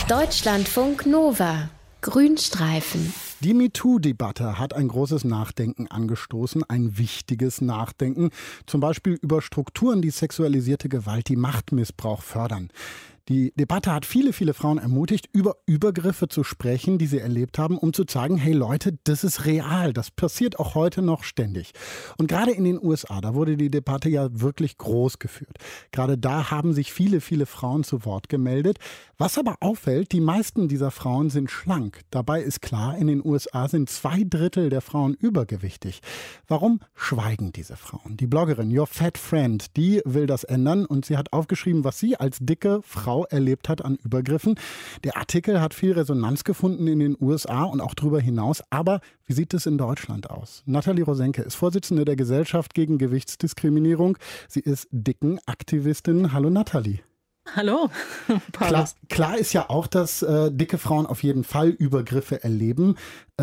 Deutschlandfunk Nova. Grünstreifen. Die MeToo-Debatte hat ein großes Nachdenken angestoßen, ein wichtiges Nachdenken, zum Beispiel über Strukturen, die sexualisierte Gewalt, die Machtmissbrauch fördern. Die Debatte hat viele Frauen ermutigt, über Übergriffe zu sprechen, die sie erlebt haben, um zu zeigen, hey Leute, das ist real, das passiert auch heute noch ständig. Und gerade in den USA, da wurde die Debatte ja wirklich groß geführt. Gerade da haben sich viele Frauen zu Wort gemeldet. Was aber auffällt, die meisten dieser Frauen sind schlank. Dabei ist klar, in den USA sind 2/3 der Frauen übergewichtig. Warum schweigen diese Frauen? Die Bloggerin Your Fat Friend, die will das ändern und sie hat aufgeschrieben, was sie als dicke Frau erlebt hat an Übergriffen. Der Artikel hat viel Resonanz gefunden in den USA und auch darüber hinaus. Aber wie sieht es in Deutschland aus? Nathalie Rosenke ist Vorsitzende der Gesellschaft gegen Gewichtsdiskriminierung. Sie ist Dickenaktivistin. Hallo Nathalie. Hallo, Paulus. Klar ist ja auch, dass dicke Frauen auf jeden Fall Übergriffe erleben.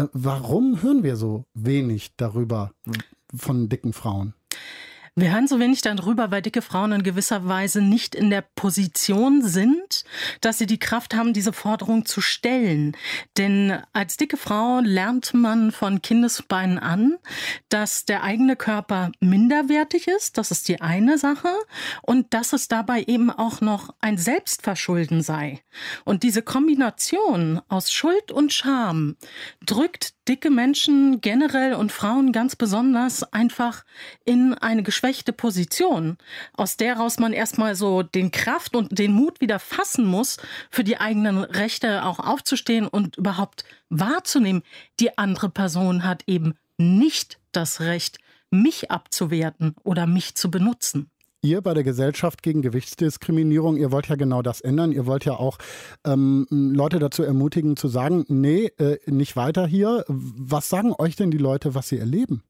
Warum hören wir so wenig darüber von dicken Frauen? Wir hören so wenig darüber, weil dicke Frauen in gewisser Weise nicht in der Position sind, dass sie die Kraft haben, diese Forderung zu stellen. Denn als dicke Frau lernt man von Kindesbeinen an, dass der eigene Körper minderwertig ist. Das ist die eine Sache. Und dass es dabei eben auch noch ein Selbstverschulden sei. Und diese Kombination aus Schuld und Scham drückt dicke Menschen generell und Frauen ganz besonders einfach in eine geschwächte Position, aus der raus man erstmal so den Kraft und den Mut wieder fassen muss, für die eigenen Rechte auch aufzustehen und überhaupt wahrzunehmen, die andere Person hat eben nicht das Recht, mich abzuwerten oder mich zu benutzen. Ihr bei der Gesellschaft gegen Gewichtsdiskriminierung, ihr wollt ja genau das ändern. Ihr wollt ja auch Leute dazu ermutigen zu sagen, nee, nicht weiter hier. Was sagen euch denn die Leute, was sie erleben?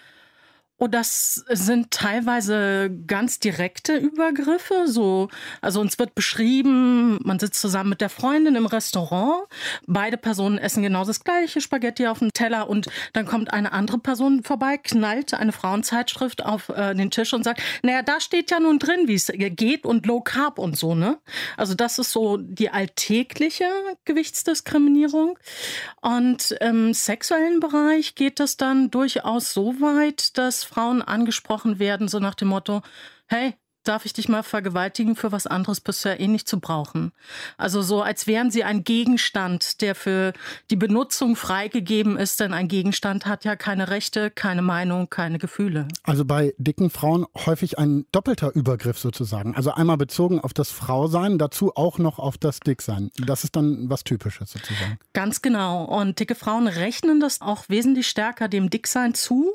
Oh, das sind teilweise ganz direkte Übergriffe. Also uns wird beschrieben, man sitzt zusammen mit der Freundin im Restaurant. Beide Personen essen genau das gleiche Spaghetti auf dem Teller und dann kommt eine andere Person vorbei, knallt eine Frauenzeitschrift auf den Tisch und sagt, naja, da steht ja nun drin, wie es geht und Low Carb und so, ne? Also das ist so die alltägliche Gewichtsdiskriminierung. Und im sexuellen Bereich geht es dann durchaus so weit, dass Frauen angesprochen werden, so nach dem Motto, hey, darf ich dich mal vergewaltigen, für was anderes bist du ja eh nicht zu brauchen. Also so, als wären sie ein Gegenstand, der für die Benutzung freigegeben ist, denn ein Gegenstand hat ja keine Rechte, keine Meinung, keine Gefühle. Also bei dicken Frauen häufig ein doppelter Übergriff sozusagen. Also einmal bezogen auf das Frausein, dazu auch noch auf das Dicksein. Das ist dann was Typisches sozusagen. Ganz genau. Und dicke Frauen rechnen das auch wesentlich stärker dem Dicksein zu,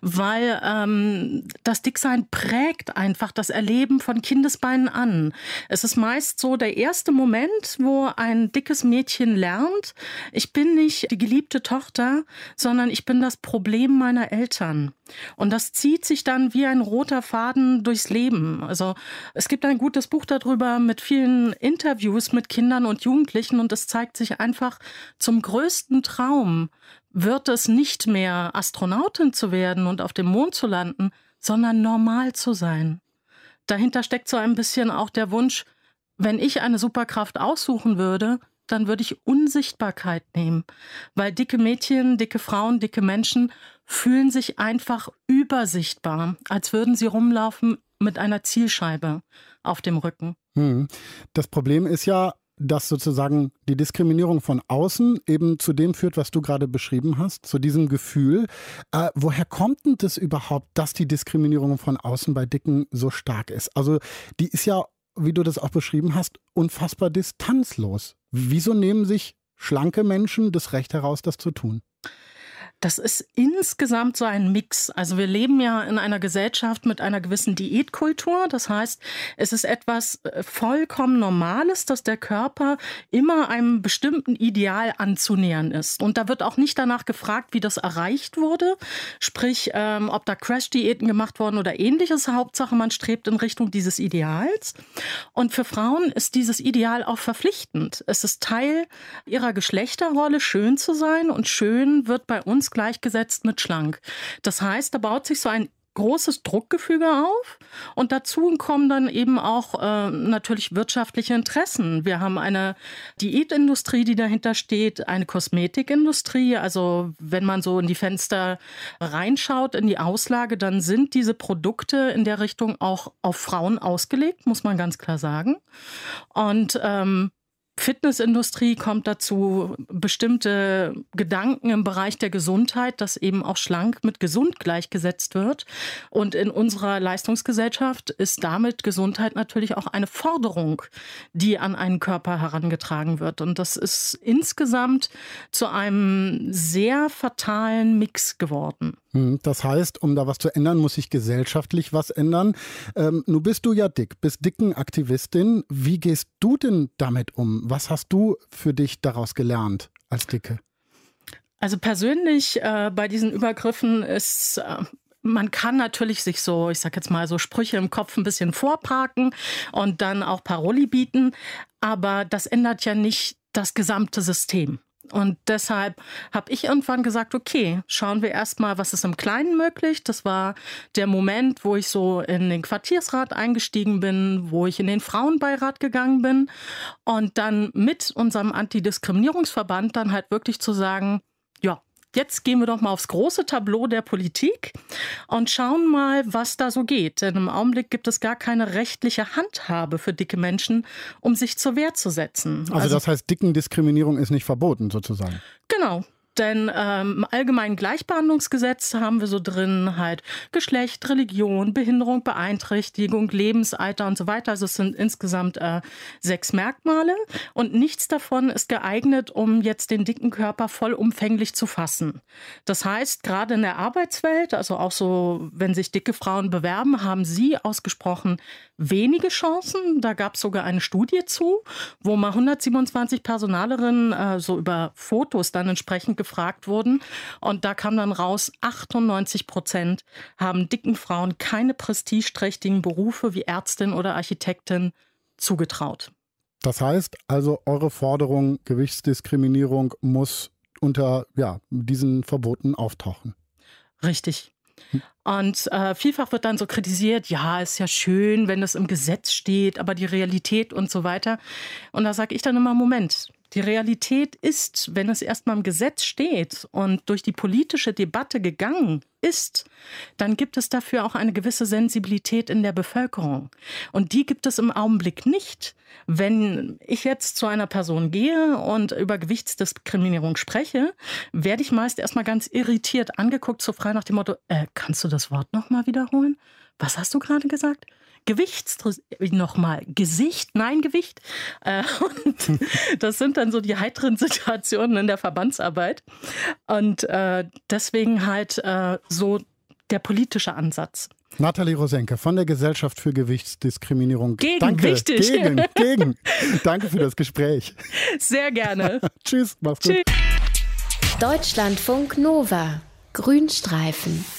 weil das Dicksein prägt einfach das Erleben von Kindesbeinen an. Es ist meist so der erste Moment, wo ein dickes Mädchen lernt, ich bin nicht die geliebte Tochter, sondern ich bin das Problem meiner Eltern. Und das zieht sich dann wie ein roter Faden durchs Leben. Also es gibt ein gutes Buch darüber mit vielen Interviews mit Kindern und Jugendlichen und es zeigt sich einfach, zum größten Traum wird es nicht mehr Astronautin zu werden und auf dem Mond zu landen, sondern normal zu sein. Dahinter steckt so ein bisschen auch der Wunsch, wenn ich eine Superkraft aussuchen würde, dann würde ich Unsichtbarkeit nehmen. Weil dicke Mädchen, dicke Frauen, dicke Menschen fühlen sich einfach übersichtbar, als würden sie rumlaufen mit einer Zielscheibe auf dem Rücken. Das Problem ist ja, dass sozusagen die Diskriminierung von außen eben zu dem führt, was du gerade beschrieben hast, zu diesem Gefühl. Woher kommt denn das überhaupt, dass die Diskriminierung von außen bei Dicken so stark ist? Also die ist ja, wie du das auch beschrieben hast, unfassbar distanzlos. Wieso nehmen sich schlanke Menschen das Recht heraus, das zu tun? Das ist insgesamt so ein Mix. Also wir leben ja in einer Gesellschaft mit einer gewissen Diätkultur. Das heißt, es ist etwas vollkommen Normales, dass der Körper immer einem bestimmten Ideal anzunähern ist. Und da wird auch nicht danach gefragt, wie das erreicht wurde. Sprich, ob da Crash-Diäten gemacht wurden oder ähnliches. Hauptsache, man strebt in Richtung dieses Ideals. Und für Frauen ist dieses Ideal auch verpflichtend. Es ist Teil ihrer Geschlechterrolle, schön zu sein. Und schön wird bei uns gleichgesetzt mit schlank. Das heißt, da baut sich so ein großes Druckgefüge auf und dazu kommen dann eben auch natürlich wirtschaftliche Interessen. Wir haben eine Diätindustrie, die dahinter steht, eine Kosmetikindustrie. Also wenn man so in die Fenster reinschaut, in die Auslage, dann sind diese Produkte in der Richtung auch auf Frauen ausgelegt, muss man ganz klar sagen. Und Fitnessindustrie kommt dazu, bestimmte Gedanken im Bereich der Gesundheit, dass eben auch schlank mit gesund gleichgesetzt wird. Und in unserer Leistungsgesellschaft ist damit Gesundheit natürlich auch eine Forderung, die an einen Körper herangetragen wird. Und das ist insgesamt zu einem sehr fatalen Mix geworden. Das heißt, um da was zu ändern, muss sich gesellschaftlich was ändern. Nun bist du ja bist Dickenaktivistin. Wie gehst du denn damit um? Was hast du für dich daraus gelernt als Dicke? Also persönlich bei diesen Übergriffen ist... Man kann natürlich sich so, ich sag jetzt mal, so Sprüche im Kopf ein bisschen vorparken und dann auch Paroli bieten. Aber das ändert ja nicht das gesamte System. Und deshalb habe ich irgendwann gesagt, okay, schauen wir erstmal, was ist im Kleinen möglich. Das war der Moment, wo ich so in den Quartiersrat eingestiegen bin, wo ich in den Frauenbeirat gegangen bin und dann mit unserem Antidiskriminierungsverband dann halt wirklich zu sagen, ja, jetzt gehen wir doch mal aufs große Tableau der Politik und schauen mal, was da so geht. Denn im Augenblick gibt es gar keine rechtliche Handhabe für dicke Menschen, um sich zur Wehr zu setzen. Also das heißt, Dickendiskriminierung ist nicht verboten sozusagen? Genau. Denn im Allgemeinen Gleichbehandlungsgesetz haben wir so drin halt Geschlecht, Religion, Behinderung, Beeinträchtigung, Lebensalter und so weiter. Also es sind insgesamt 6 Merkmale und nichts davon ist geeignet, um jetzt den dicken Körper vollumfänglich zu fassen. Das heißt, gerade in der Arbeitswelt, also auch so, wenn sich dicke Frauen bewerben, haben sie ausgesprochen wenige Chancen. Da gab es sogar eine Studie zu, wo mal 127 Personalerinnen so über Fotos dann entsprechend gefragt wurden. Und da kam dann raus, 98% haben dicken Frauen keine prestigeträchtigen Berufe wie Ärztin oder Architektin zugetraut. Das heißt also, eure Forderung, Gewichtsdiskriminierung muss unter diesen Verboten auftauchen. Richtig. Und vielfach wird dann so kritisiert, ja, ist ja schön, wenn das im Gesetz steht, aber die Realität und so weiter. Und da sage ich dann immer, Moment, die Realität ist, wenn es erstmal im Gesetz steht und durch die politische Debatte gegangen ist, dann gibt es dafür auch eine gewisse Sensibilität in der Bevölkerung. Und die gibt es im Augenblick nicht. Wenn ich jetzt zu einer Person gehe und über Gewichtsdiskriminierung spreche, werde ich meist erstmal ganz irritiert angeguckt, so frei nach dem Motto, kannst du das Wort nochmal wiederholen? Was hast du gerade gesagt? Gesicht, nein, Gewicht. Und das sind dann so die heiteren Situationen in der Verbandsarbeit. Und deswegen halt so der politische Ansatz. Nathalie Rosenke von der Gesellschaft für Gewichtsdiskriminierung. Danke. Wichtig. Gegen. Danke für das Gespräch. Sehr gerne. Tschüss, mach's gut. Deutschlandfunk Nova. Grünstreifen.